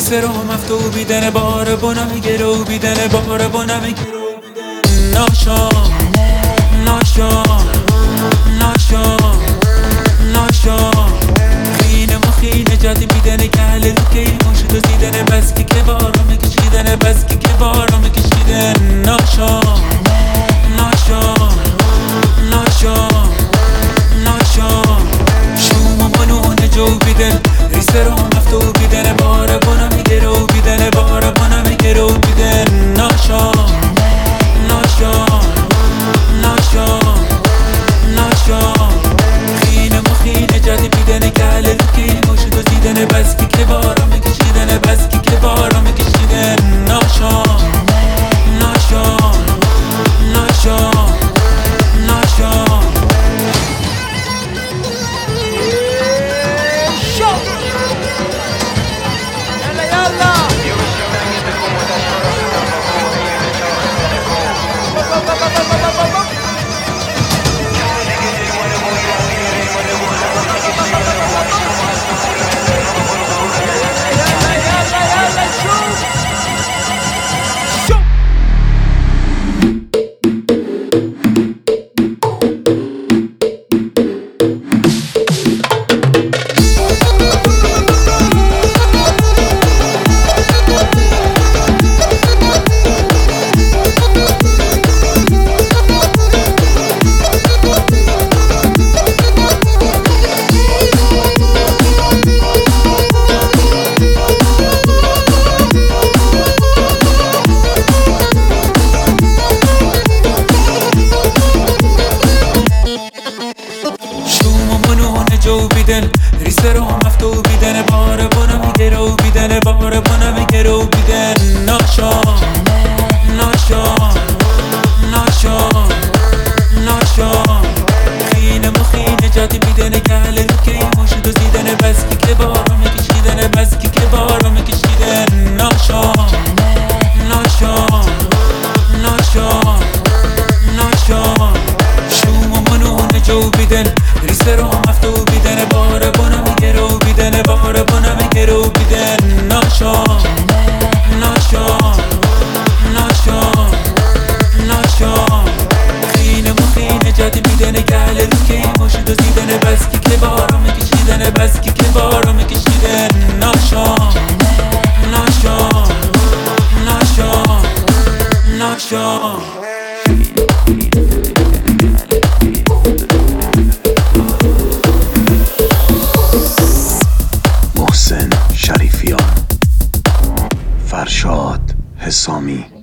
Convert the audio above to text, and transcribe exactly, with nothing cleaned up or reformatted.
Risero mafto bidene bar bonami gero bidene bar bonami gero bidene Nasha Nasha Nasha Nasha خینه و خینه جدی میدنه گله رو که این مشت و زیدنه بس که که بارا میکشیدنه بس که که بارا میکشیدن ناشا ناشا ناشا ناشا شوم و منونه جو بیدن ریسه رو مفتو بیدنه باره بنا میگه رو بیدنه باره بنا میگه رو بیدن ناشا ناشا ناشا ناشا خینه و خینه جدی بیدنه گله رو که این مشت و زیدنه بس که که بارا میکشیدنه بس که که بارا میکشیدن ناشا ناشا ناشا ناشا جو بیدن ریسه رو مفتو بیدن باره بنا میگه رو بیدن باره بنا میگه رو بیدن ناشا ناشا ناشا ناشا خینه و خینه جدی بیدن گله رو که این مشت و زیدنه بس که که بارا میکشیدنه بس که که بارا میکشیدن ناشا ناشا ناشا ناشا شوم و منونه جو بیدن ریسه رو مفتو بیدن باره بنا میگه رو بیدن باره بنا میگه رو بیدن ناشا ناشا ناشا ناشا خینه و خینه جدی بیدن گله رو که این مشت و زیدنه بس که که بارا میکشیدنه بس که که بارا میکشیدن ناشا ناشا ناشا ناشا محسن شریفیان، فرشاد حسامی.